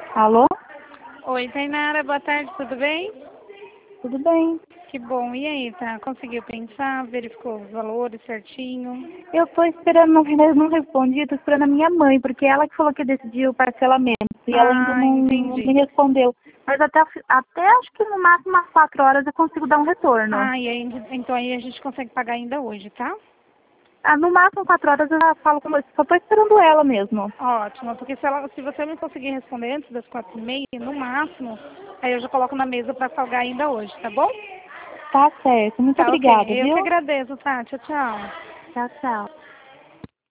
Alô? Oi, Tainara, boa tarde, tudo bem? Tudo bem? Que bom. E aí, tá? Conseguiu pensar? Verificou os valores certinho? Eu tô esperando, na verdade eu não respondi, eu tô esperando a minha mãe, porque ela que falou que decidiu o parcelamento e ela ainda Ah, não entendi. me respondeu. Mas até acho que no máximo umas 4 horas eu consigo dar um retorno. Ah, e aí, então aí a gente consegue pagar ainda hoje, tá? Ah, no máximo 4 horas eu já falo com você, só tô esperando ela mesmo. Ótimo, porque se você me conseguir responder antes das 4h30, no máximo, aí eu já coloco na mesa para pagar ainda hoje, tá bom? Tá certo, muito Tá, ok. obrigada, Eu que viu? agradeço, tá? Tchau, tchau. Tchau, tchau.